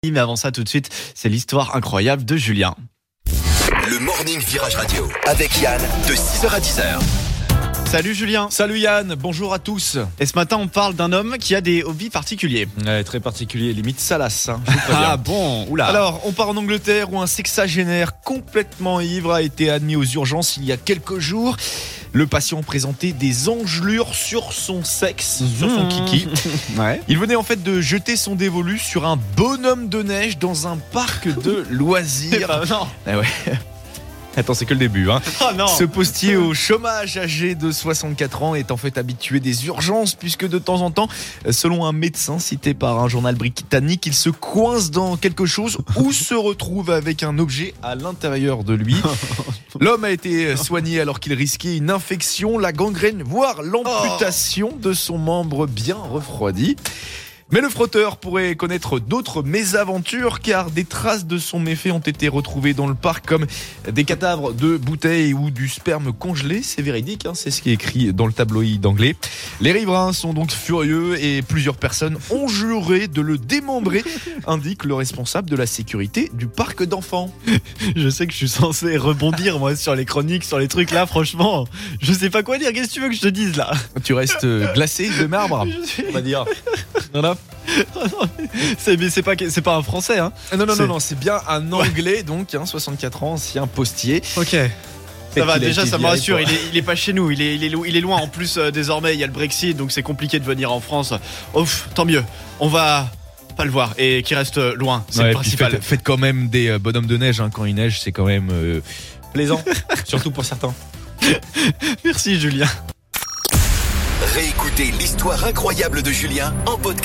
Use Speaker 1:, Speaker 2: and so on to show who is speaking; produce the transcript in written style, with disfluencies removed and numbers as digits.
Speaker 1: Mais avant ça, tout de suite, c'est l'histoire incroyable de Julien.
Speaker 2: Le Morning Virage Radio avec Yann de 6h à 10h.
Speaker 1: Salut Julien.
Speaker 3: Salut Yann, bonjour à tous.
Speaker 1: Et ce matin, on parle d'un homme qui a des hobbies particuliers.
Speaker 3: Ouais, très particulier, limite salace.
Speaker 1: Ah bon, oula.
Speaker 3: Alors, on part en Angleterre où un sexagénaire complètement ivre a été admis aux urgences il y a quelques jours. Le patient présentait des engelures sur son sexe, sur son kiki.
Speaker 1: Ouais.
Speaker 3: Il venait en fait de jeter son dévolu sur un bonhomme de neige dans un parc de loisirs.
Speaker 1: Non.
Speaker 3: Ah ouais. Attends, c'est que le début.
Speaker 1: Oh non.
Speaker 3: Ce postier au chômage âgé de 64 ans est en fait habitué des urgences puisque de temps en temps, selon un médecin cité par un journal britannique, il se coince dans quelque chose ou se retrouve avec un objet à l'intérieur de lui. L'homme a été soigné alors qu'il risquait une infection, la gangrène, voire l'amputation de son membre bien refroidi. Mais le frotteur pourrait connaître d'autres mésaventures car des traces de son méfait ont été retrouvées dans le parc comme des cadavres de bouteilles ou du sperme congelé. C'est véridique, c'est ce qui est écrit dans le tabloïd anglais. Les riverains sont donc furieux et plusieurs personnes ont juré de le démembrer, indique le responsable de la sécurité du parc d'enfants.
Speaker 1: Je sais que je suis censé rebondir moi sur les chroniques, sur les trucs là, franchement, je sais pas quoi dire. Qu'est-ce que tu veux que je te dise là?
Speaker 3: Tu restes glacé de marbre, on va dire. Voilà.
Speaker 1: C'est pas un français, hein.
Speaker 3: Non, c'est bien un anglais, donc 64 ans, ancien postier.
Speaker 1: Ok. Ça va, déjà ça me rassure, il est pas chez nous, il est loin. En plus, désormais il y a le Brexit, donc c'est compliqué de venir en France. Ouf, tant mieux, on va pas le voir et qu'il reste loin, c'est le principal.
Speaker 3: Faites quand même des bonhommes de neige, quand il neige, c'est quand même plaisant, surtout pour certains.
Speaker 1: Merci Julien.
Speaker 2: Réécoutez l'histoire incroyable de Julien en podcast.